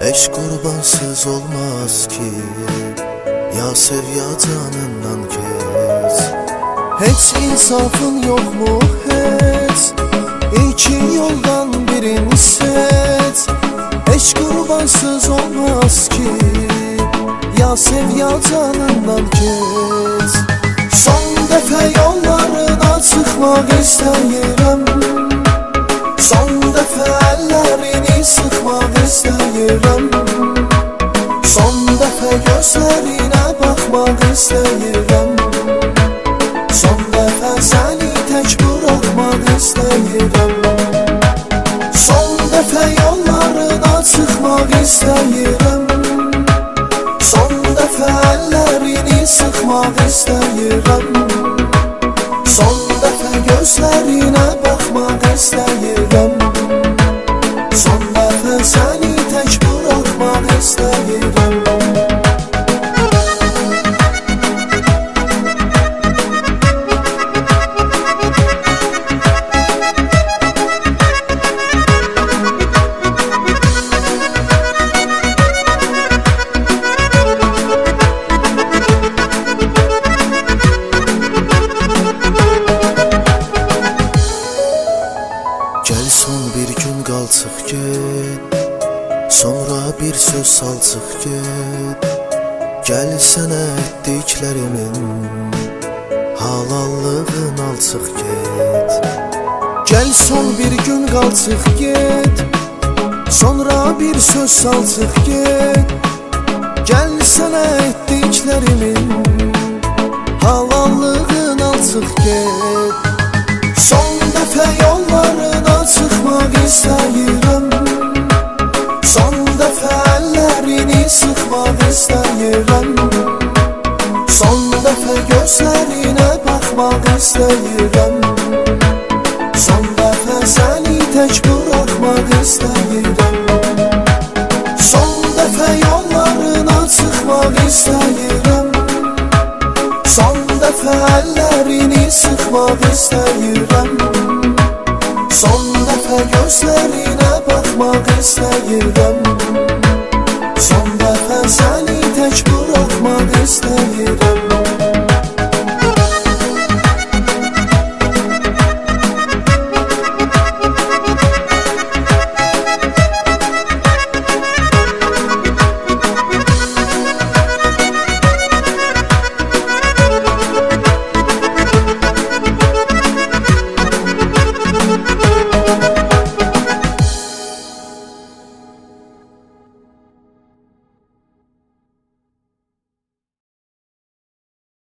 Eşq qurbansız olmaz ki, ya sev ya canından geç. Heç insafın yok mu heç? İki yoldan birini seç. Eşq qurbansız olmaz ki, ya sev ya canından geç. Son dəfə yollarına çıxmaq istəyirəm, son dəfə əllərini sıxmaq istəyirəm, son dəfə gözlərinə baxmaq istəyirəm, son dəfə səni tək buraxmaq istəyirəm. Son dəfə yollarına çıxmaq istəyirəm, son dəfə əllərini sıxmaq istəyirəm, son dəfə gözlərinə baxmaq istəyirəm, son dəfə səni tək buraxmaq istəyirəm. Gəl son bir gün qalçıq get, sonra bir söz salçıq get. Gəl sənə etdiklərimin halallığın alçıq get. Gəl son bir gün qalçıq get, sonra bir söz salçıq get. Gəl sənə etdiklərimin halallığın alçıq get. Son dəfə yollarına çıxmaq istəyirəm, son dəfə əllərini sıxmaq istəyirəm, son dəfə gözlərinə baxmaq istəyirəm, son dəfə səni tək buraxmaq istəyirəm. Son dəfə yollarına çıxmaq istəyirəm, son dəfə əllərini sıxmaq istəyirəm, son dəfə gözlərinə baxmaq istəyirəm, son dəfə səni tək buraxmaq istəyirəm.